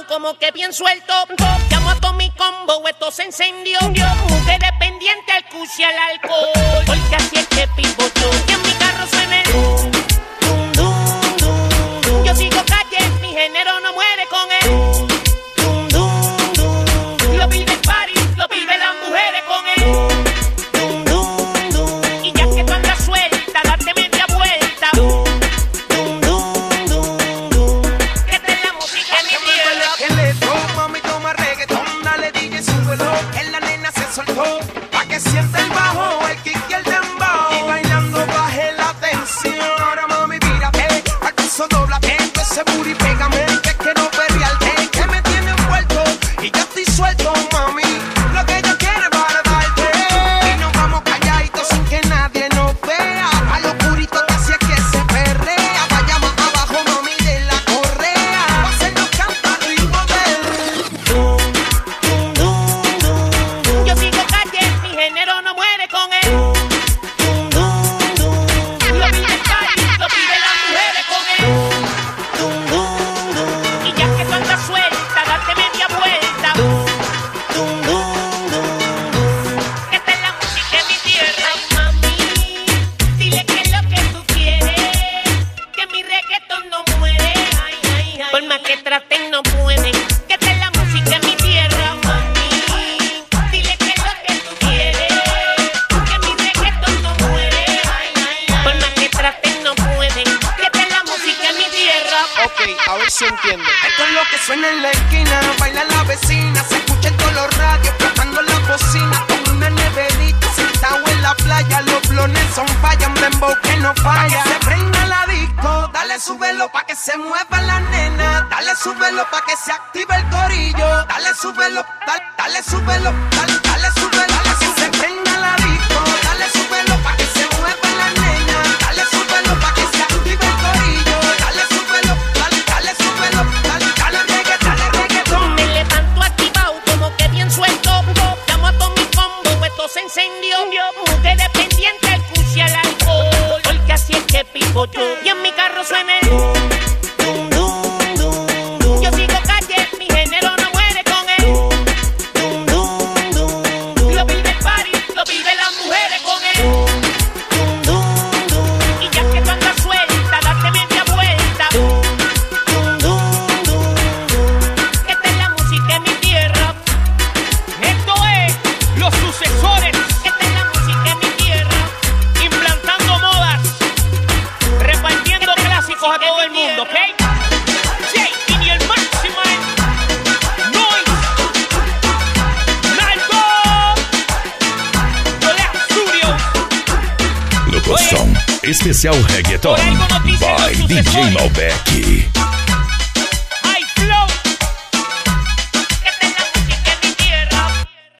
activado, como que bien suelto. Llamo a todo mi combo, esto se encendió. Mujeres pendientes al cuchi y al alcohol, porque así es que pivoto. Y en mi carro suena el dum, dum, dum, dum, dum. Yo sigo calle, mi género no muere con él. Dum, dum, dum, dum. Lo vive el party, lo vive las mujeres con él. Dum, dum, dum. Y ya que tú andas suelta, date media vuelta. Dum, dum, dum, dum, dum. Que esta es la música en mi tierra. Que le toma, mami, toma reggaetón, dale DJ, súbelo, que la nena se soltó, pa' que sienta el bajo, el kick y el dembow, y bailando baje la tensión. Ahora mami, mírate, al piso dóblate, ese booty pégame, que es que no perrearte, que me tiene envuelto, y yo estoy suelto, mami, lo que yo quiero es para darte, y nos vamos calladitos sin que nadie nos vea, a los puritos que así es que se perrea, vaya más abajo, mami, de la correa, pa' hacernos cantar ritmo del Dum, dum, dum, dum, dum. Yo sigo calle, mi género no muere con él. Dum, dum, dum, dum. Lo vive el party, lo vive las mujeres con él. Dum, dum, dum. Y ya que tú andas suelta, date media vuelta. Dum, dum, dum, dum, dum. Esta es la música en mi tierra. Ay, mami, dile que es lo que tú quieres, que mi reggaetón no muere. Ay, ay, ay. Por más que traten no pueden. Que esta es la música en mi tierra, mami. Dile que es lo que tú quieres, que mi reggaetón no muere. Ay, ay, ay. Por más que traten no pueden. Que esta es la música en mi tierra. Ok, a ver si entiende. Esto es lo que suena en la esquina, baila la vecina, se escucha en todos los radios, cantando la bocina, con una neverita, sentado en la playa, los blones son falla, un dembow que no falla. Pa' que se prenda la disco, dale súbelo pa' que se mueva la nena, dale súbelo pa' que se active el corillo, dale súbelo, dale súbelo, dale súbelo, dale que se prenda la disco, dale súbelo pa' que se mueva la nena, dale súbelo pa' que se active el corillo, dale súbelo, dale súbelo, dale reggaetón. Me levanto activado, como que bien suelto. Llamo a todo mi combo, esto se encendió. Mujeres pendientes al cuchi y al alcohol, porque así es que pivoto. Y en mi carro suena el dum, dum, dum, dum, dum. Yo sigo calle, mi género no muere con él. Dum, dum, dum, dum. Lo vive el party, lo vive las mujeres con él. Dum, dum, dum. Y ya que tú andas suelta, date media vuelta. Dum, dum, dum, dum, dum. Esta es la música en mi tierra. Esto es los sucesores, Esta es la música en mi tierra. implantando modas, repartiendo clásicos a todo el mundo, ¿ok? Jay y el Maximal, Noise, Nalgo, Dolea Studios. Locução especial reggaeton by DJ Malbec.